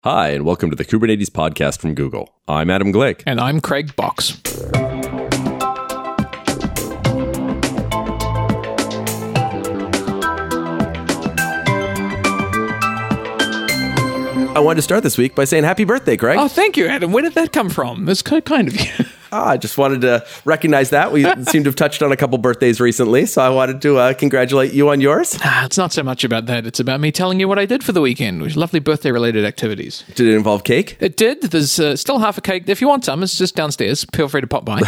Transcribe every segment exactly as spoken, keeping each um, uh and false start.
Hi, and welcome to the Kubernetes podcast from Google. I'm Adam Glick. And I'm Craig Box. I wanted to start this week by saying happy birthday, Craig. Oh, thank you, Adam. Where did that come from? It's kind of you. Ah, I just wanted to recognize that. We seem to have touched on a couple birthdays recently, so I wanted to uh, congratulate you on yours. Ah, it's not so much about that. It's about me telling you what I did for the weekend, which lovely birthday-related activities. Did it involve cake? It did. There's uh, still half a cake. If you want some, it's just downstairs. Feel free to pop by.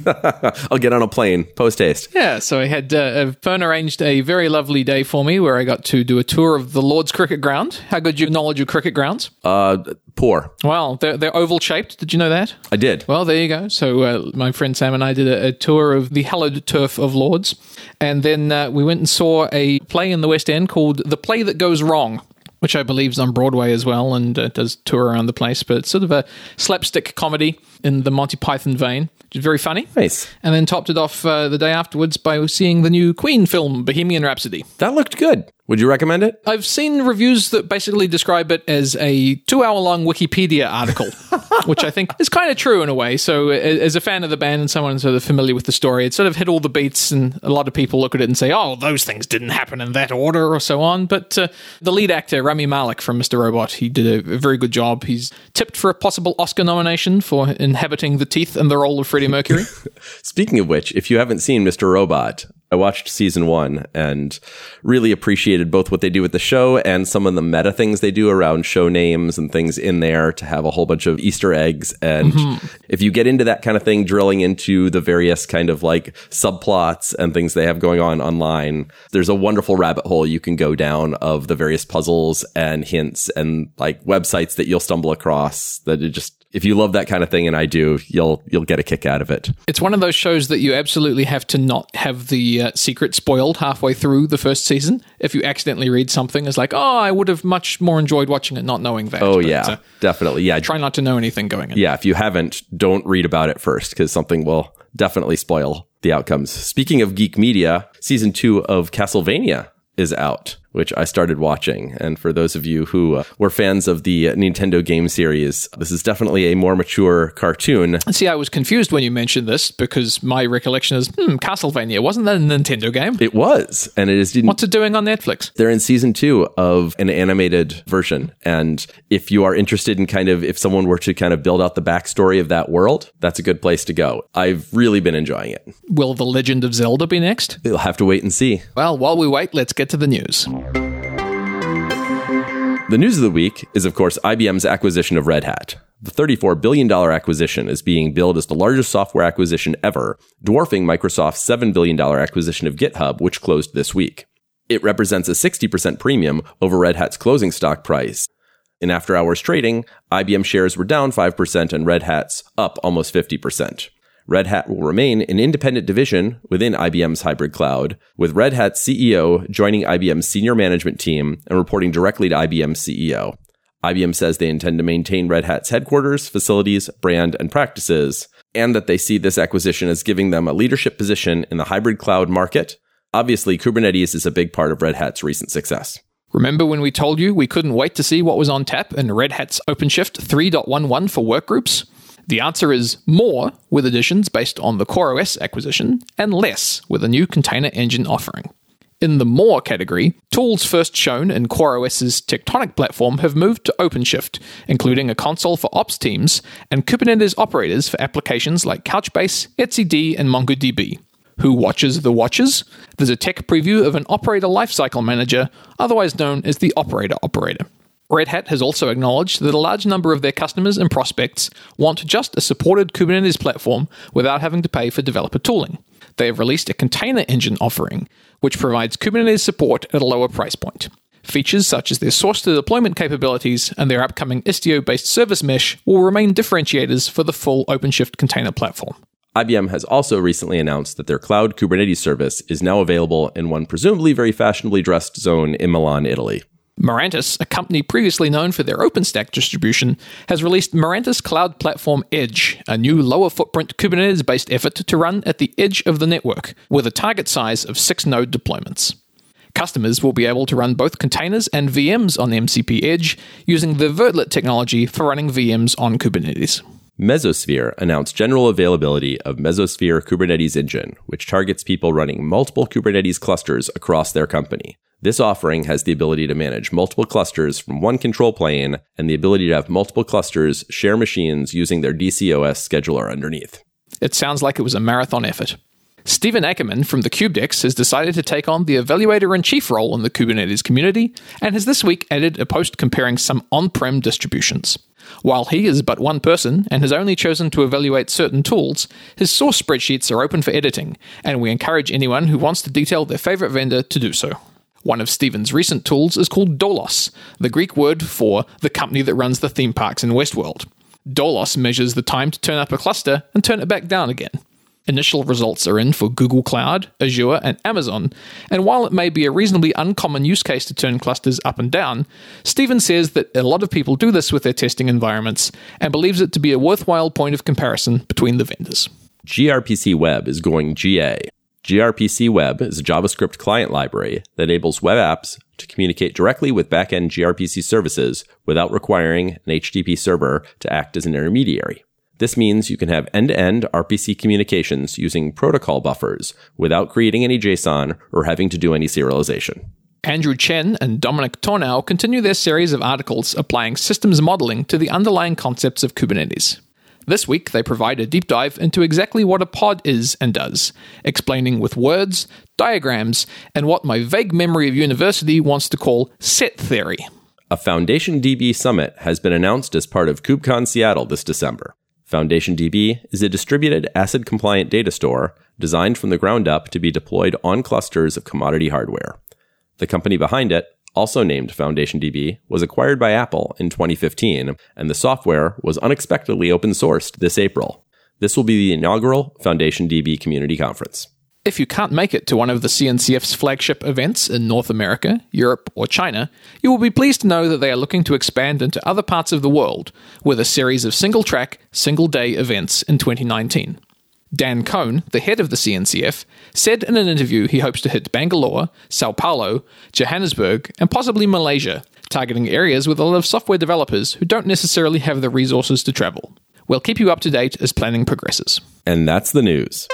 I'll get on a plane, post-haste. Yeah, so I had, uh, Fern arranged a very lovely day for me where I got to do a tour of the Lord's Cricket Ground. How good you knowledge of cricket grounds? Uh, poor. Well, they're, they're oval-shaped. Did you know that? I did. Well, there you go. So uh, my friend Sam and I did a, a tour of the hallowed turf of Lords, and then uh, we went and saw a play in the West End called The Play That Goes Wrong, which I believe is on Broadway as well and uh, does tour around the place, but it's sort of a slapstick comedy in the Monty Python vein, which is very funny. Nice. And then topped it off uh, the day afterwards by seeing the new Queen film, Bohemian Rhapsody. That looked good. Would you recommend it? I've seen reviews that basically describe it as a two-hour-long Wikipedia article, which I think is kind of true in a way. So as a fan of the band and someone sort of familiar with the story, it sort of hit all the beats, and a lot of people look at it and say, oh, those things didn't happen in that order or so on. But uh, the lead actor, Rami Malek from Mister Robot, he did a very good job. He's tipped for a possible Oscar nomination for inhabiting the teeth and the role of Freddie Mercury. Speaking of which, if you haven't seen Mister Robot, I watched season one and really appreciated both what they do with the show and some of the meta things they do around show names and things in there to have a whole bunch of Easter eggs. And mm-hmm. if you get into that kind of thing, drilling into the various kind of like subplots and things they have going on online, there's a wonderful rabbit hole you can go down of the various puzzles and hints and like websites that you'll stumble across that it just... If you love that kind of thing, and I do, you'll you'll get a kick out of it. It's one of those shows that you absolutely have to not have the uh, secret spoiled halfway through the first season. If you accidentally read something, it's like, oh, I would have much more enjoyed watching it not knowing that. Oh, but, yeah, uh, definitely. Yeah, try not to know anything going in. Yeah, if you haven't, don't read about it first, because something will definitely spoil the outcomes. Speaking of geek media, season two of Castlevania is out, which I started watching. And for those of you who uh, were fans of the uh, Nintendo game series, this is definitely a more mature cartoon. See, I was confused when you mentioned this because my recollection is, hmm, Castlevania, wasn't that a Nintendo game? It was, and it is. What's it doing on Netflix? They're in season two of an animated version. And if you are interested in kind of, if someone were to kind of build out the backstory of that world, that's a good place to go. I've really been enjoying it. Will The Legend of Zelda be next? You'll have to wait and see. Well, while we wait, let's get to the news. The news of the week is, of course, I B M's acquisition of Red Hat. The thirty-four billion dollars acquisition is being billed as the largest software acquisition ever, dwarfing Microsoft's seven billion dollars acquisition of GitHub, which closed this week. It represents a sixty percent premium over Red Hat's closing stock price. In after-hours trading, I B M shares were down five percent and Red Hat's up almost fifty percent. Red Hat will remain an independent division within I B M's hybrid cloud, with Red Hat's C E O joining I B M's senior management team and reporting directly to I B M's C E O. I B M says they intend to maintain Red Hat's headquarters, facilities, brand, and practices, and that they see this acquisition as giving them a leadership position in the hybrid cloud market. Obviously, Kubernetes is a big part of Red Hat's recent success. Remember when we told you we couldn't wait to see what was on tap in Red Hat's OpenShift three point eleven for workgroups? The answer is more with additions based on the CoreOS acquisition and less with a new container engine offering. In the more category, tools first shown in CoreOS's Tectonic platform have moved to OpenShift, including a console for ops teams and Kubernetes operators for applications like Couchbase, etcd, and MongoDB. Who watches the watches? There's a tech preview of an operator lifecycle manager, otherwise known as the operator operator. Red Hat has also acknowledged that a large number of their customers and prospects want just a supported Kubernetes platform without having to pay for developer tooling. They have released a container engine offering, which provides Kubernetes support at a lower price point. Features such as their source-to-deployment capabilities and their upcoming Istio-based service mesh will remain differentiators for the full OpenShift container platform. I B M has also recently announced that their cloud Kubernetes service is now available in one presumably very fashionably dressed zone in Milan, Italy. Mirantis, a company previously known for their OpenStack distribution, has released Mirantis Cloud Platform Edge, a new lower-footprint Kubernetes-based effort to run at the edge of the network, with a target size of six node deployments. Customers will be able to run both containers and V Ms on M C P Edge using the Vertlet technology for running V Ms on Kubernetes. Mesosphere announced general availability of Mesosphere Kubernetes Engine, which targets people running multiple Kubernetes clusters across their company. This offering has the ability to manage multiple clusters from one control plane and the ability to have multiple clusters share machines using their D C O S scheduler underneath. It sounds like it was a marathon effort. Stephen Ackerman from the KubeDex has decided to take on the evaluator-in-chief role in the Kubernetes community and has this week added a post comparing some on-prem distributions. While he is but one person and has only chosen to evaluate certain tools, his source spreadsheets are open for editing, and we encourage anyone who wants to detail their favorite vendor to do so. One of Stephen's recent tools is called Dolos, the Greek word for the company that runs the theme parks in Westworld. Dolos measures the time to turn up a cluster and turn it back down again. Initial results are in for Google Cloud, Azure, and Amazon, and while it may be a reasonably uncommon use case to turn clusters up and down, Stephen says that a lot of people do this with their testing environments and believes it to be a worthwhile point of comparison between the vendors. gRPC Web is going G A. gRPC Web is a JavaScript client library that enables web apps to communicate directly with backend gRPC services without requiring an H T T P server to act as an intermediary. This means you can have end-to-end R P C communications using protocol buffers without creating any JSON or having to do any serialization. Andrew Chen and Dominic Tornow continue their series of articles applying systems modeling to the underlying concepts of Kubernetes. This week, they provide a deep dive into exactly what a pod is and does, explaining with words, diagrams, and what my vague memory of university wants to call set theory. A FoundationDB Summit has been announced as part of KubeCon Seattle this December. FoundationDB is a distributed ACID-compliant data store designed from the ground up to be deployed on clusters of commodity hardware. The company behind it, also named FoundationDB, was acquired by Apple in twenty fifteen, and the software was unexpectedly open-sourced this April. This will be the inaugural FoundationDB Community Conference. If you can't make it to one of the C N C F's flagship events in North America, Europe, or China, you will be pleased to know that they are looking to expand into other parts of the world with a series of single-track, single-day events in twenty nineteen. Dan Cohn, the head of the C N C F, said in an interview he hopes to hit Bangalore, Sao Paulo, Johannesburg, and possibly Malaysia, targeting areas with a lot of software developers who don't necessarily have the resources to travel. We'll keep you up to date as planning progresses. And that's the news.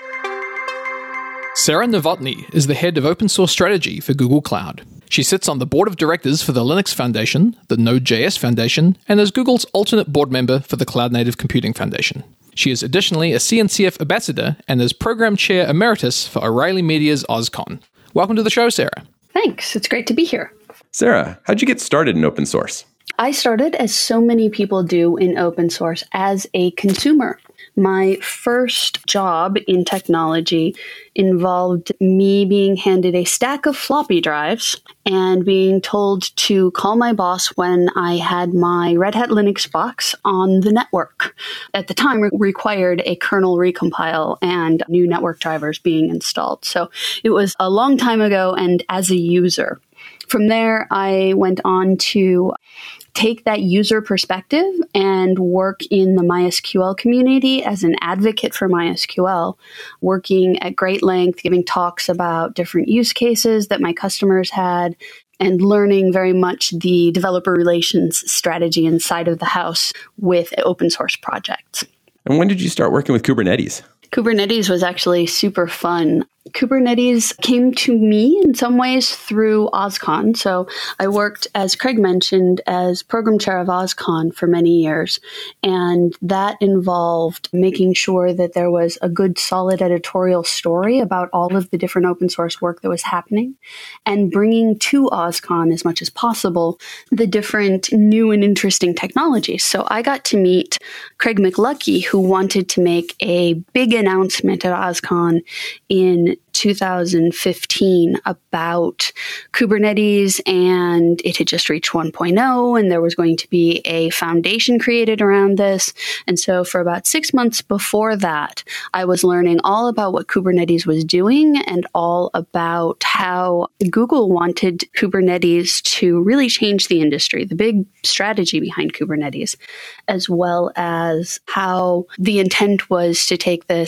Sarah Novotny is the head of open source strategy for Google Cloud. She sits on the board of directors for the Linux Foundation, the Node.js Foundation, and is Google's alternate board member for the Cloud Native Computing Foundation. She is additionally a C N C F ambassador and is program chair emeritus for O'Reilly Media's OzCon. Welcome to the show, Sarah. Thanks. It's great to be here. Sarah, how'd you get started in open source? I started, as so many people do in open source, as a consumer. My first job in technology involved me being handed a stack of floppy drives and being told to call my boss when I had my Red Hat Linux box on the network. At the time, it required a kernel recompile and new network drivers being installed. So it was a long time ago, and as a user. From there, I went on to take that user perspective and work in the MySQL community as an advocate for MySQL, working at great length, giving talks about different use cases that my customers had, and learning very much the developer relations strategy inside of the house with open source projects. And when did you start working with Kubernetes? Kubernetes was actually super fun. Kubernetes came to me in some ways through OzCon. So I worked, as Craig mentioned, as program chair of OzCon for many years. And that involved making sure that there was a good, solid editorial story about all of the different open source work that was happening and bringing to OzCon as much as possible the different new and interesting technologies. So I got to meet Craig McLuckie, who wanted to make a big announcement at OzCon in two thousand fifteen about Kubernetes, and it had just reached one point oh, and there was going to be a foundation created around this. And so for about six months before that, I was learning all about what Kubernetes was doing and all about how Google wanted Kubernetes to really change the industry, the big strategy behind Kubernetes, as well as how the intent was to take this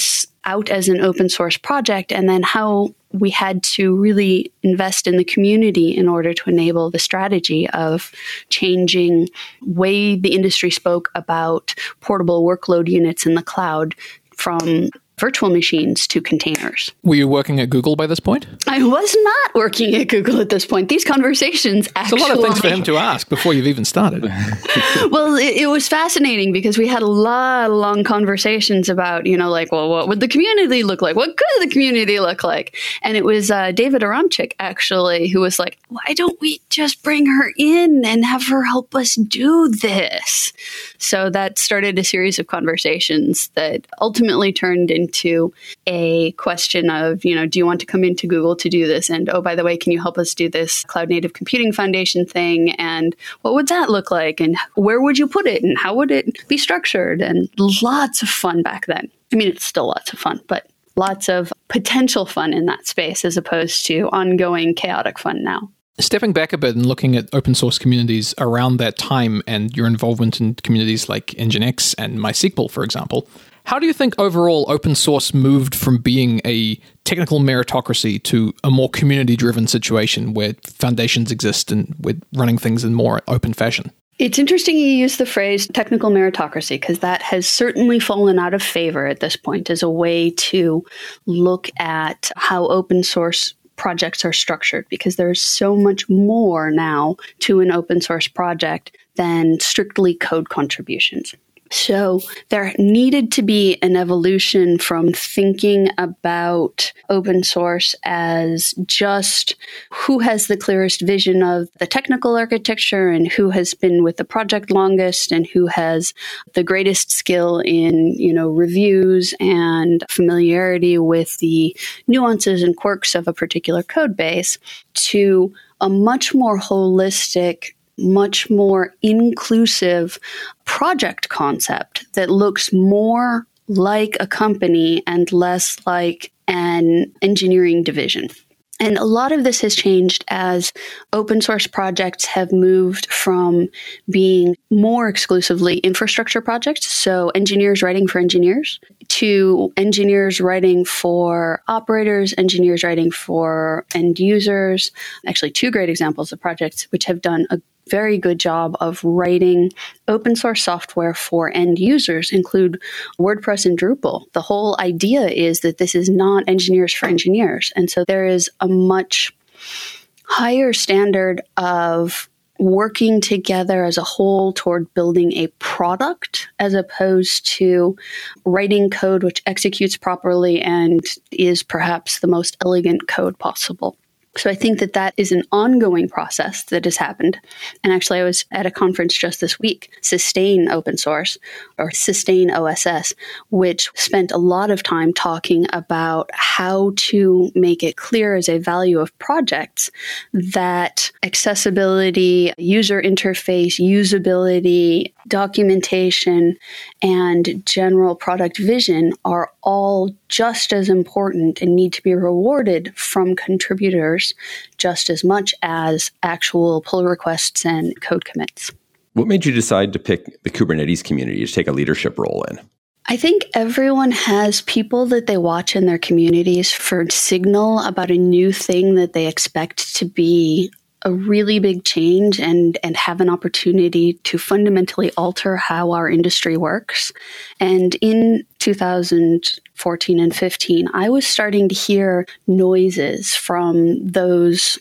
out as an open source project, and then how we had to really invest in the community in order to enable the strategy of changing way the industry spoke about portable workload units in the cloud from virtual machines to containers. Were you working at Google by this point? I was not working at Google at this point. These conversations actually... It's a lot of things for him to ask before you've even started. Well, it, it was fascinating because we had a lot of long conversations about, you know, like, well, what would the community look like? What could the community look like? And it was uh, David Aramchik, actually, who was like, why don't we just bring her in and have her help us do this? So that started a series of conversations that ultimately turned into into a question of, you know, do you want to come into Google to do this? And, oh, by the way, can you help us do this Cloud Native Computing Foundation thing? And what would that look like? And where would you put it? And how would it be structured? And lots of fun back then. I mean, it's still lots of fun, but lots of potential fun in that space as opposed to ongoing chaotic fun now. Stepping back a bit and looking at open source communities around that time and your involvement in communities like Nginx and MySQL, for example, how do you think overall open source moved from being a technical meritocracy to a more community-driven situation where foundations exist and we're running things in more open fashion? It's interesting you use the phrase technical meritocracy because that has certainly fallen out of favor at this point as a way to look at how open source projects are structured, because there's so much more now to an open source project than strictly code contributions. So there needed to be an evolution from thinking about open source as just who has the clearest vision of the technical architecture and who has been with the project longest and who has the greatest skill in, you know, reviews and familiarity with the nuances and quirks of a particular code base, to a much more holistic, much more inclusive project concept that looks more like a company and less like an engineering division. And a lot of this has changed as open source projects have moved from being more exclusively infrastructure projects, so engineers writing for engineers, to engineers writing for operators, engineers writing for end users. Actually, two great examples of projects which have done a very good job of writing open source software for end users include WordPress and Drupal. The whole idea is that this is not engineers for engineers. And so there is a much higher standard of working together as a whole toward building a product as opposed to writing code which executes properly and is perhaps the most elegant code possible. So I think that that is an ongoing process that has happened. And actually, I was at a conference just this week, Sustain Open Source, or Sustain O S S, which spent a lot of time talking about how to make it clear as a value of projects that accessibility, user interface, usability, documentation, and general product vision are all just as important and need to be rewarded from contributors just as much as actual pull requests and code commits. What made you decide to pick the Kubernetes community to take a leadership role in? I think everyone has people that they watch in their communities for signal about a new thing that they expect to be a really big change and, and have an opportunity to fundamentally alter how our industry works. And in two thousand fourteen and fifteen, I was starting to hear noises from those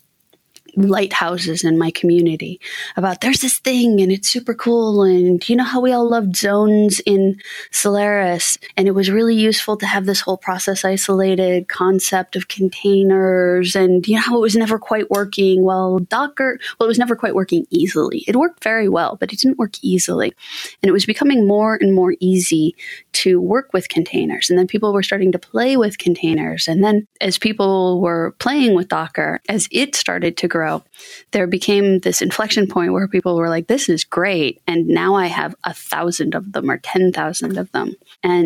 lighthouses in my community about there's this thing and it's super cool, and you know how we all loved zones in Solaris, and it was really useful to have this whole process isolated concept of containers, and you know how it was never quite working. Well, Docker, well, it was never quite working easily. It worked very well, but it didn't work easily, and it was becoming more and more easy to work with containers. And then people were starting to play with containers, and then as people were playing with Docker, as it started to grow, there became this inflection point where people were like, this is great. And now I have a thousand of them or ten thousand of them. And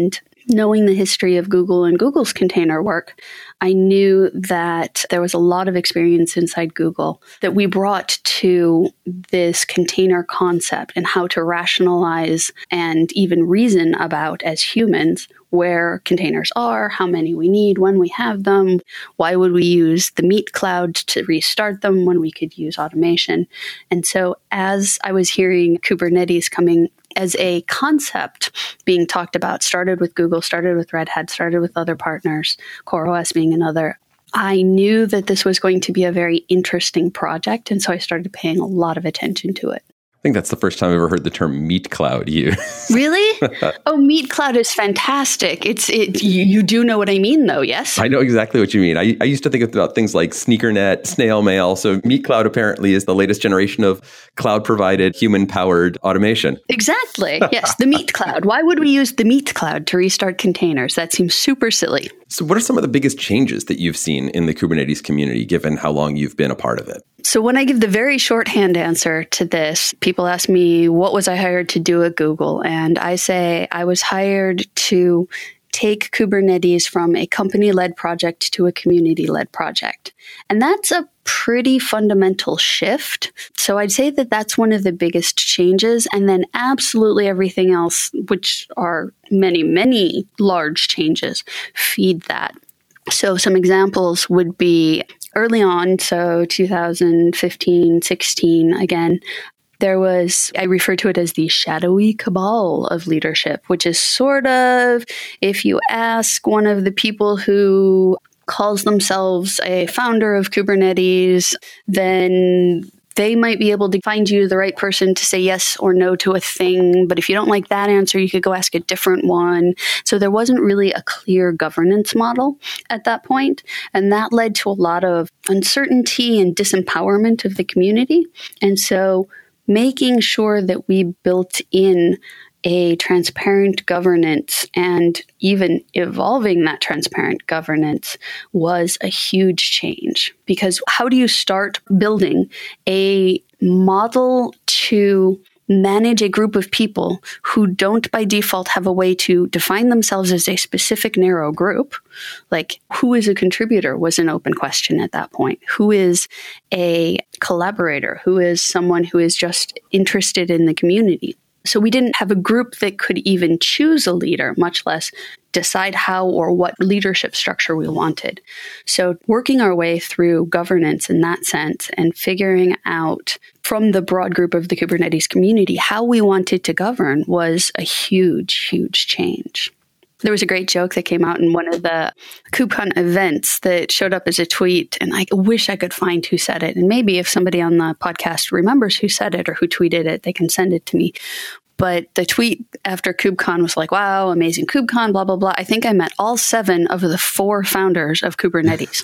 knowing the history of Google and Google's container work, I knew that there was a lot of experience inside Google that we brought to this container concept and how to rationalize and even reason about as humans where containers are, how many we need, when we have them, why would we use the Meet cloud to restart them when we could use automation. And so as I was hearing Kubernetes coming as a concept being talked about, started with Google, started with Red Hat, started with other partners, CoreOS being another, I knew that this was going to be a very interesting project. And so I started paying a lot of attention to it. I think that's the first time I've ever heard the term Meet Cloud used. Really? Oh, Meet Cloud is fantastic. It's it. You, you do know what I mean, though, yes? I know exactly what you mean. I, I used to think about things like SneakerNet, Snail Mail. So Meet Cloud apparently is the latest generation of cloud-provided, human-powered automation. Exactly. Yes, the Meet Cloud. Why would we use the Meet Cloud to restart containers? That seems super silly. So what are some of the biggest changes that you've seen in the Kubernetes community, given how long you've been a part of it? So when I give the very shorthand answer to this, people ask me, what was I hired to do at Google? And I say I was hired to take Kubernetes from a company-led project to a community-led project. And that's a pretty fundamental shift. So I'd say that that's one of the biggest changes. And then absolutely everything else, which are many, many large changes, feed that. So some examples would be early on, so two thousand fifteen, sixteen, again, there was, I refer to it as the shadowy cabal of leadership, which is sort of, if you ask one of the people who calls themselves a founder of Kubernetes, then they might be able to find you the right person to say yes or no to a thing. But if you don't like that answer, you could go ask a different one. So there wasn't really a clear governance model at that point. And that led to a lot of uncertainty and disempowerment of the community. And so making sure that we built in a transparent governance and even evolving that transparent governance was a huge change. Because how do you start building a model to manage a group of people who don't by default have a way to define themselves as a specific narrow group? Like, who is a contributor was an open question at that point. Who is a collaborator? Who is someone who is just interested in the community? So we didn't have a group that could even choose a leader, much less decide how or what leadership structure we wanted. So working our way through governance in that sense and figuring out from the broad group of the Kubernetes community how we wanted to govern was a huge, huge change. There was a great joke that came out in one of the KubeCon events that showed up as a tweet, and I wish I could find who said it. And maybe if somebody on the podcast remembers who said it or who tweeted it, they can send it to me. But the tweet after KubeCon was like, wow, amazing KubeCon, blah, blah, blah. I think I met all seven of the four founders of Kubernetes.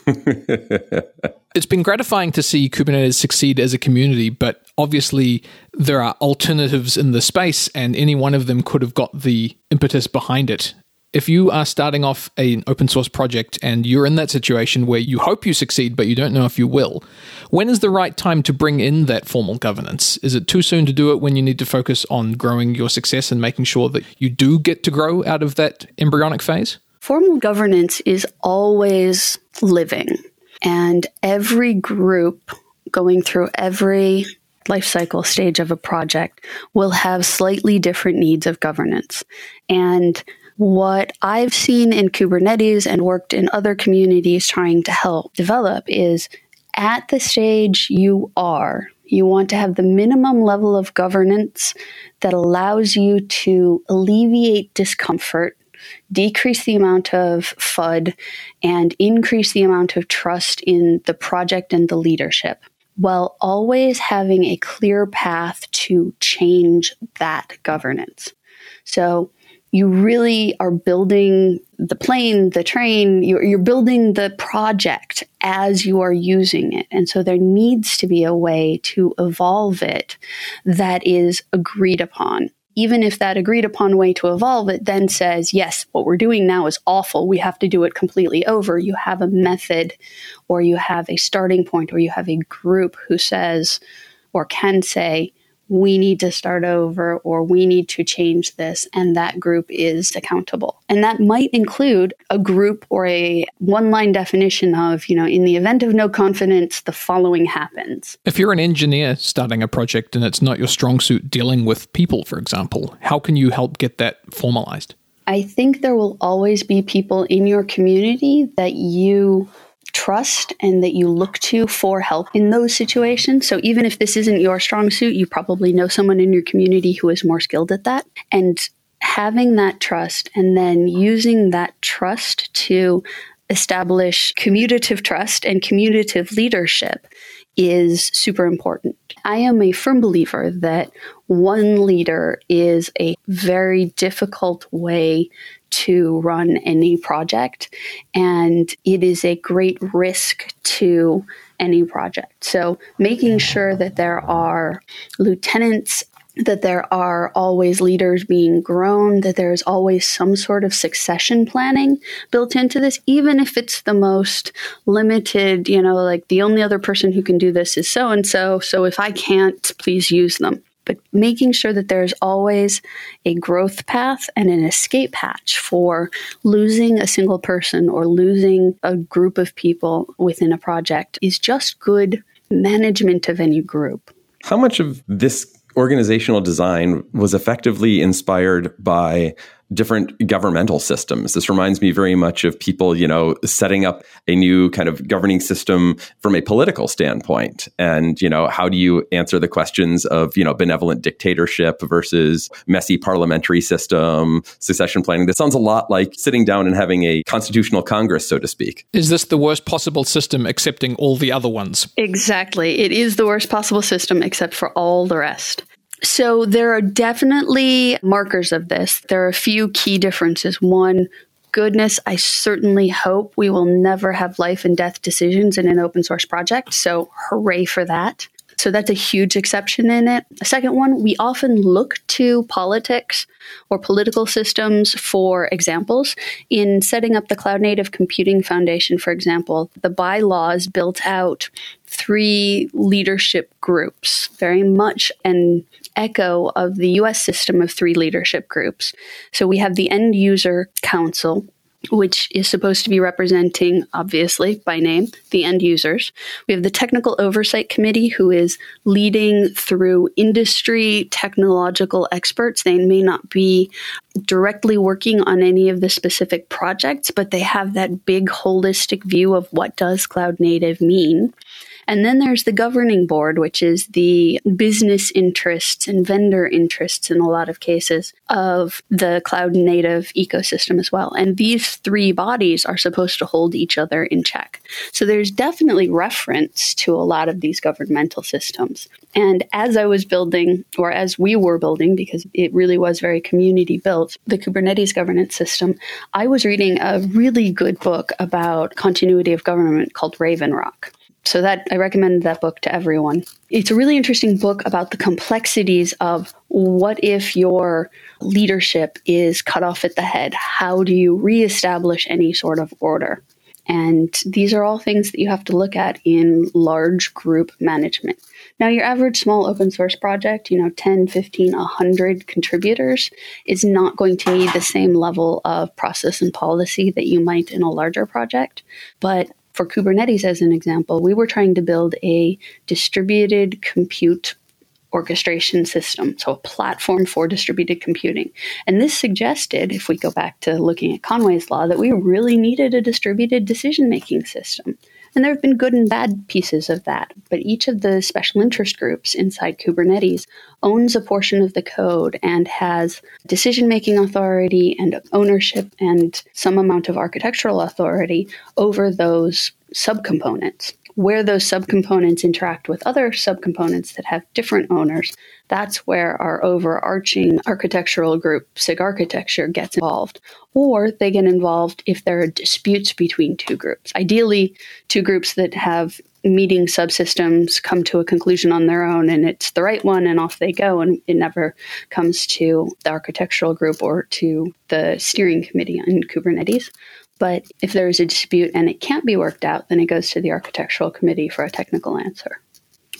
It's been gratifying to see Kubernetes succeed as a community, but obviously there are alternatives in the space, and any one of them could have got the impetus behind it. If you are starting off an open source project and you're in that situation where you hope you succeed, but you don't know if you will, when is the right time to bring in that formal governance? Is it too soon to do it when you need to focus on growing your success and making sure that you do get to grow out of that embryonic phase? Formal governance is always living, and every group going through every life cycle stage of a project will have slightly different needs of governance. And what I've seen in Kubernetes and worked in other communities trying to help develop is at the stage you are, you want to have the minimum level of governance that allows you to alleviate discomfort, decrease the amount of F U D, and increase the amount of trust in the project and the leadership, while always having a clear path to change that governance. So you really are building the plane, the train, you're, you're building the project as you are using it. And so there needs to be a way to evolve it that is agreed upon. Even if that agreed upon way to evolve it then says, yes, what we're doing now is awful, we have to do it completely over. You have a method, or you have a starting point, or you have a group who says or can say, we need to start over or we need to change this, and that group is accountable. And that might include a group or a one-line definition of, you know, in the event of no confidence, the following happens. If you're an engineer starting a project and it's not your strong suit dealing with people, for example, how can you help get that formalized? I think there will always be people in your community that you trust and that you look to for help in those situations. So even if this isn't your strong suit, you probably know someone in your community who is more skilled at that. And having that trust and then using that trust to establish commutative trust and commutative leadership is super important. I am a firm believer that one leader is a very difficult way to run any project, and it is a great risk to any project. So making sure that there are lieutenants, that there are always leaders being grown, that there's always some sort of succession planning built into this, even if it's the most limited, you know, like the only other person who can do this is so-and-so, so if I can't, please use them. But making sure that there's always a growth path and an escape hatch for losing a single person or losing a group of people within a project is just good management of any group. How much of this organizational design was effectively inspired by different governmental systems? This reminds me very much of people, you know, setting up a new kind of governing system from a political standpoint. And, you know, how do you answer the questions of, you know, benevolent dictatorship versus messy parliamentary system, succession planning? This sounds a lot like sitting down and having a constitutional Congress, so to speak. Is this the worst possible system, accepting all the other ones? Exactly. It is the worst possible system, except for all the rest. So there are definitely markers of this. There are a few key differences. One, goodness, I certainly hope we will never have life and death decisions in an open source project. So hooray for that. So that's a huge exception in it. The second one, we often look to politics or political systems for examples. In setting up the Cloud Native Computing Foundation, for example, the bylaws built out three leadership groups, very much an echo of the U S system of three leadership groups. So we have the End User Council, which is supposed to be representing, obviously, by name, the end users. We have the Technical Oversight Committee, who is leading through industry technological experts. They may not be directly working on any of the specific projects, but they have that big holistic view of what does cloud native mean. And then there's the governing board, which is the business interests and vendor interests in a lot of cases of the cloud native ecosystem as well. And these three bodies are supposed to hold each other in check. So there's definitely reference to a lot of these governmental systems. And as I was building, or as we were building, because it really was very community built, the Kubernetes governance system, I was reading a really good book about continuity of government called Raven Rock. So that I recommend that book to everyone. It's a really interesting book about the complexities of what if your leadership is cut off at the head? How do you reestablish any sort of order? And these are all things that you have to look at in large group management. Now, your average small open source project, you know, ten, fifteen, one hundred contributors is not going to need the same level of process and policy that you might in a larger project. But for Kubernetes, as an example, we were trying to build a distributed compute orchestration system, so a platform for distributed computing. And this suggested, if we go back to looking at Conway's Law, that we really needed a distributed decision-making system. And there have been good and bad pieces of that, but each of the special interest groups inside Kubernetes owns a portion of the code and has decision-making authority and ownership and some amount of architectural authority over those subcomponents. Where those subcomponents interact with other subcomponents that have different owners, that's where our overarching architectural group, SIG architecture, gets involved. Or they get involved if there are disputes between two groups. Ideally, two groups that have meeting subsystems come to a conclusion on their own, and it's the right one, and off they go, and it never comes to the architectural group or to the steering committee on Kubernetes. But if there is a dispute and it can't be worked out, then it goes to the architectural committee for a technical answer.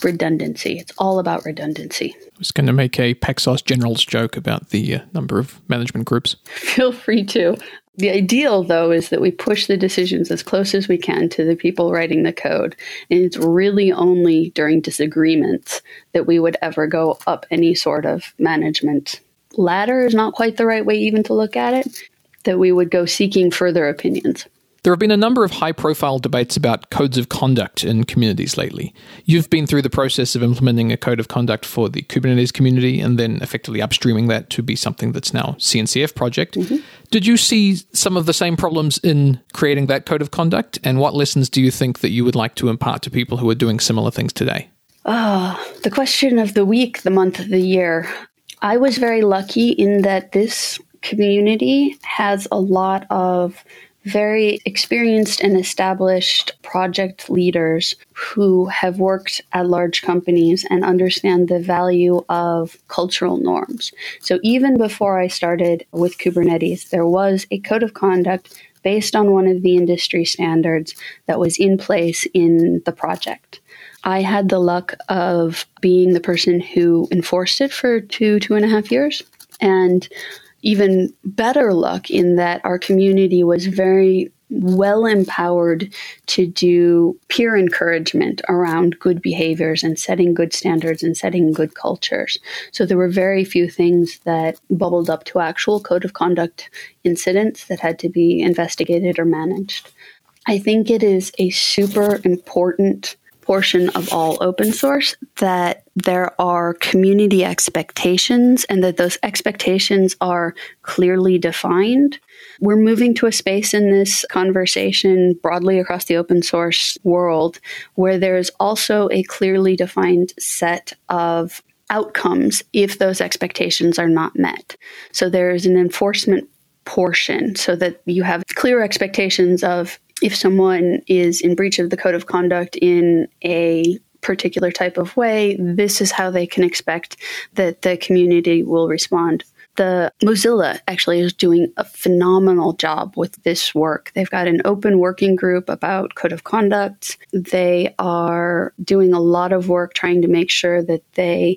redundancy. It's all about redundancy. I was going to make a Paxos Generals joke about the uh, number of management groups. Feel free to. The ideal, though, is that we push the decisions as close as we can to the people writing the code. And it's really only during disagreements that we would ever go up any sort of management ladder is not quite the right way even to look at it, that we would go seeking further opinions. There have been a number of high-profile debates about codes of conduct in communities lately. You've been through the process of implementing a code of conduct for the Kubernetes community and then effectively upstreaming that to be something that's now C N C F project. Mm-hmm. Did you see some of the same problems in creating that code of conduct? And what lessons do you think that you would like to impart to people who are doing similar things today? Oh, the question of the week, the month, the year. I was very lucky in that this community has a lot of very experienced and established project leaders who have worked at large companies and understand the value of cultural norms. So even before I started with Kubernetes, there was a code of conduct based on one of the industry standards that was in place in the project. I had the luck of being the person who enforced it for two, two and a half years. And even better luck in that our community was very well empowered to do peer encouragement around good behaviors and setting good standards and setting good cultures. So there were very few things that bubbled up to actual code of conduct incidents that had to be investigated or managed. I think it is a super important portion of all open source that there are community expectations and that those expectations are clearly defined. We're moving to a space in this conversation broadly across the open source world where there's also a clearly defined set of outcomes if those expectations are not met. So there's an enforcement portion so that you have clear expectations of if someone is in breach of the code of conduct in a particular type of way, this is how they can expect that the community will respond. The Mozilla actually is doing a phenomenal job with this work. They've got an open working group about code of conduct. They are doing a lot of work trying to make sure that they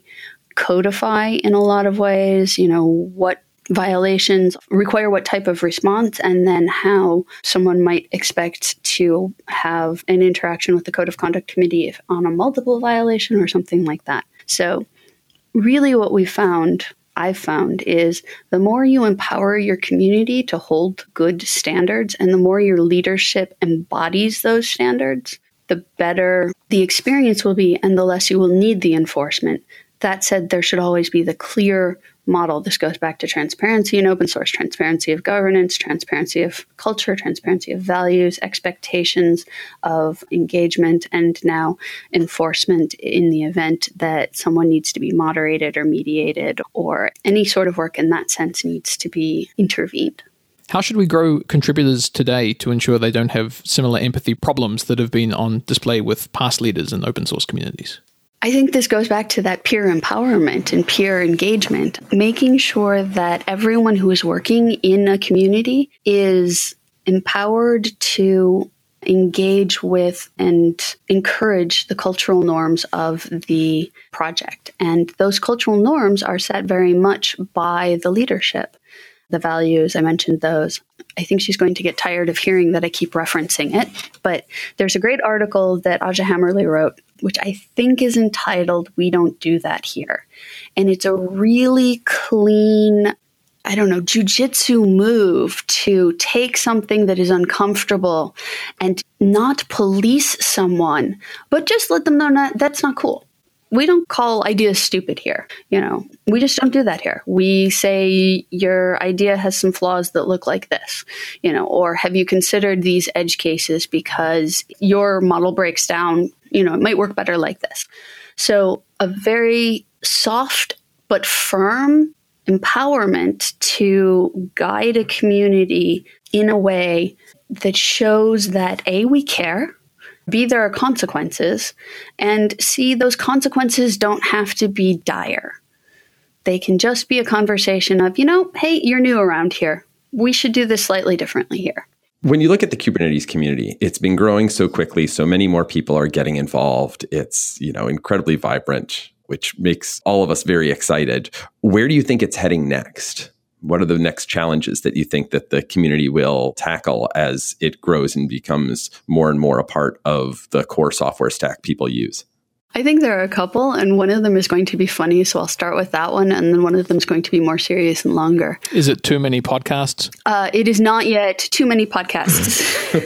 codify in a lot of ways, you know, what violations require what type of response, and then how someone might expect to have an interaction with the Code of Conduct Committee if on a multiple violation or something like that. So really what we found, I've found, is the more you empower your community to hold good standards and the more your leadership embodies those standards, the better the experience will be and the less you will need the enforcement. That said, there should always be the clear model. This goes back to transparency in open source, transparency of governance, transparency of culture, transparency of values, expectations of engagement, and now enforcement in the event that someone needs to be moderated or mediated or any sort of work in that sense needs to be intervened. How should we grow contributors today to ensure they don't have similar empathy problems that have been on display with past leaders in open source communities? I think this goes back to that peer empowerment and peer engagement, making sure that everyone who is working in a community is empowered to engage with and encourage the cultural norms of the project. And those cultural norms are set very much by the leadership. The values, I mentioned those. I think she's going to get tired of hearing that I keep referencing it, but there's a great article that Aja Hammerly wrote, which I think is entitled, "We Don't Do That Here." And it's a really clean, I don't know, jujitsu move to take something that is uncomfortable and not police someone, but just let them know not, that's not cool. We don't call ideas stupid here. You know, we just don't do that here. We say your idea has some flaws that look like this, you know, or have you considered these edge cases because your model breaks down, you know, it might work better like this. So a very soft but firm empowerment to guide a community in a way that shows that A, we care, B, there are consequences, and C, those consequences don't have to be dire. They can just be a conversation of, you know, hey, you're new around here. We should do this slightly differently here. When you look at the Kubernetes community, it's been growing so quickly. So many more people are getting involved. It's, you know, incredibly vibrant, which makes all of us very excited. Where do you think it's heading next? What are the next challenges that you think that the community will tackle as it grows and becomes more and more a part of the core software stack people use? I think there are a couple, and one of them is going to be funny, so I'll start with that one, and then one of them is going to be more serious and longer. Is it too many podcasts? Uh, it is not yet too many podcasts.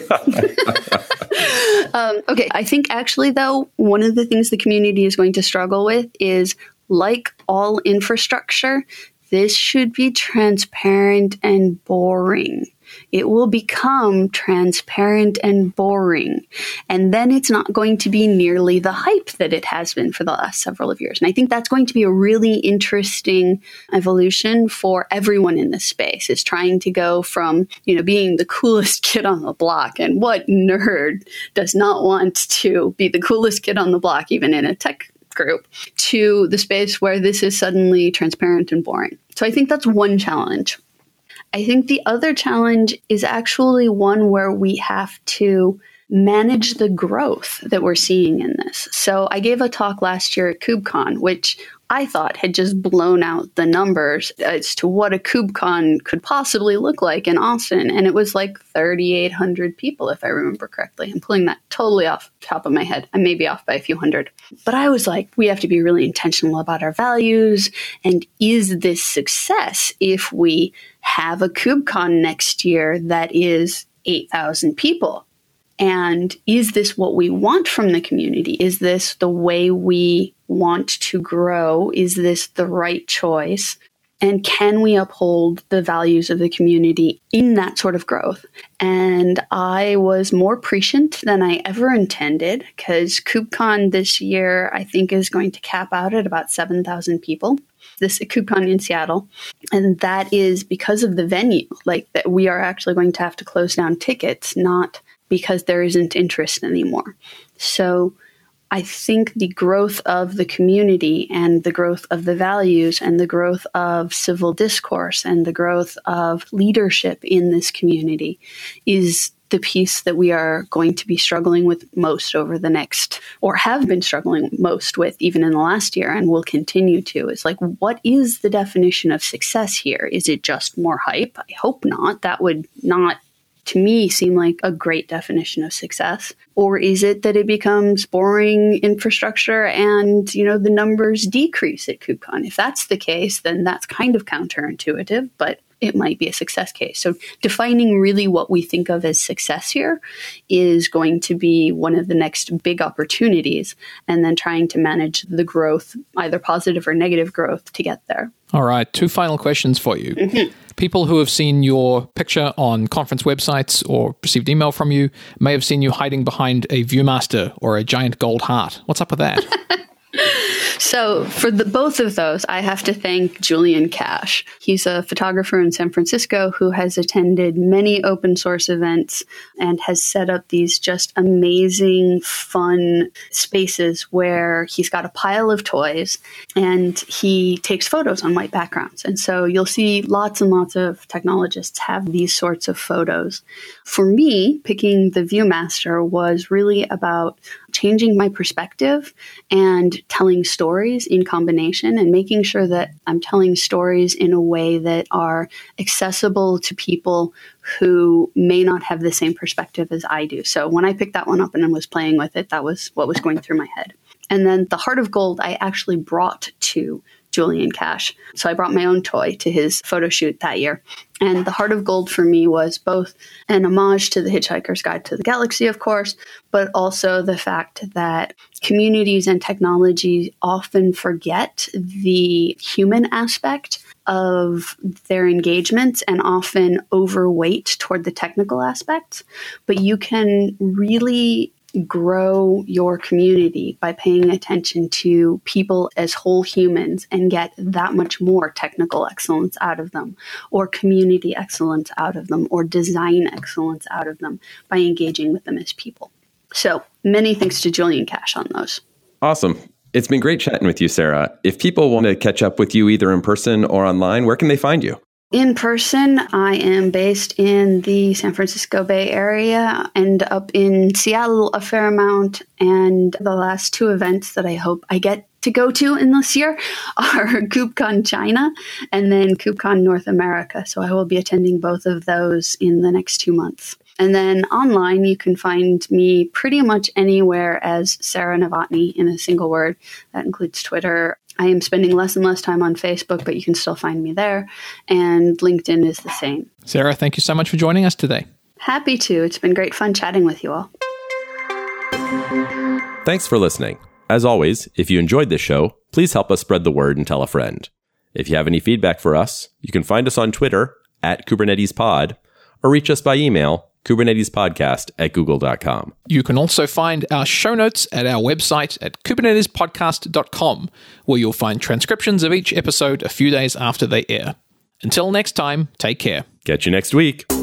um, okay, I think actually, though, one of the things the community is going to struggle with is, like all infrastructure, this should be transparent and boring. It will become transparent and boring. And then it's not going to be nearly the hype that it has been for the last several of years. And I think that's going to be a really interesting evolution for everyone in this space, is trying to go from, you know, being the coolest kid on the block. And what nerd does not want to be the coolest kid on the block, even in a tech group, to the space where this is suddenly transparent and boring. So I think that's one challenge. I think the other challenge is actually one where we have to manage the growth that we're seeing in this. So I gave a talk last year at KubeCon, which I thought had just blown out the numbers as to what a KubeCon could possibly look like in Austin. And it was like thirty-eight hundred people, if I remember correctly. I'm pulling that totally off the top of my head. I may be off by a few hundred. But I was like, we have to be really intentional about our values. And is this success if we have a KubeCon next year that is eight thousand people? And is this what we want from the community? Is this the way we want to grow? Is this the right choice? And can we uphold the values of the community in that sort of growth? And I was more prescient than I ever intended, because KubeCon this year, I think, is going to cap out at about seven thousand people. This KubeCon in Seattle. And that is because of the venue, like that we are actually going to have to close down tickets, not because there isn't interest anymore. So I think the growth of the community and the growth of the values and the growth of civil discourse and the growth of leadership in this community is the piece that we are going to be struggling with most over the next, or have been struggling most with even in the last year, and will continue to. It's like, what is the definition of success here? Is it just more hype? I hope not. That would not, to me, seem like a great definition of success. Or is it that it becomes boring infrastructure and, you know, the numbers decrease at KubeCon? If that's the case, then that's kind of counterintuitive, but it might be a success case. So defining really what we think of as success here is going to be one of the next big opportunities, and then trying to manage the growth, either positive or negative growth, to get there. All right. Two final questions for you. Mm-hmm. People who have seen your picture on conference websites or received email from you may have seen you hiding behind a Viewmaster or a giant gold heart. What's up with that? So for the, both of those, I have to thank Julian Cash. He's a photographer in San Francisco who has attended many open source events and has set up these just amazing, fun spaces where he's got a pile of toys and he takes photos on white backgrounds. And so you'll see lots and lots of technologists have these sorts of photos. For me, picking the Viewmaster was really about changing my perspective and telling stories in combination, and making sure that I'm telling stories in a way that are accessible to people who may not have the same perspective as I do. So when I picked that one up and was playing with it, that was what was going through my head. And then the Heart of Gold I actually brought to Julian Cash. So I brought my own toy to his photo shoot that year. And the Heart of Gold for me was both an homage to The Hitchhiker's Guide to the Galaxy, of course, but also the fact that communities and technology often forget the human aspect of their engagements and often overweight toward the technical aspects. But you can really grow your community by paying attention to people as whole humans and get that much more technical excellence out of them, or community excellence out of them, or design excellence out of them by engaging with them as people. So many thanks to Julian Cash on those. Awesome. It's been great chatting with you, Sarah. If people want to catch up with you either in person or online, where can they find you? In person, I am based in the San Francisco Bay Area and up in Seattle a fair amount. And the last two events that I hope I get to go to in this year are KubeCon China and then KubeCon North America. So I will be attending both of those in the next two months. And then online, you can find me pretty much anywhere as Sarah Novotny in a single word. That includes Twitter. I am spending less and less time on Facebook, but you can still find me there. And LinkedIn is the same. Sarah, thank you so much for joining us today. Happy to. It's been great fun chatting with you all. Thanks for listening. As always, if you enjoyed this show, please help us spread the word and tell a friend. If you have any feedback for us, you can find us on Twitter at KubernetesPod or reach us by email, KubernetesPodcast at google dot com. You can also find our show notes at our website at kubernetes podcast dot com, where you'll find transcriptions of each episode a few days after they air. Until next time, take care. Catch you next week.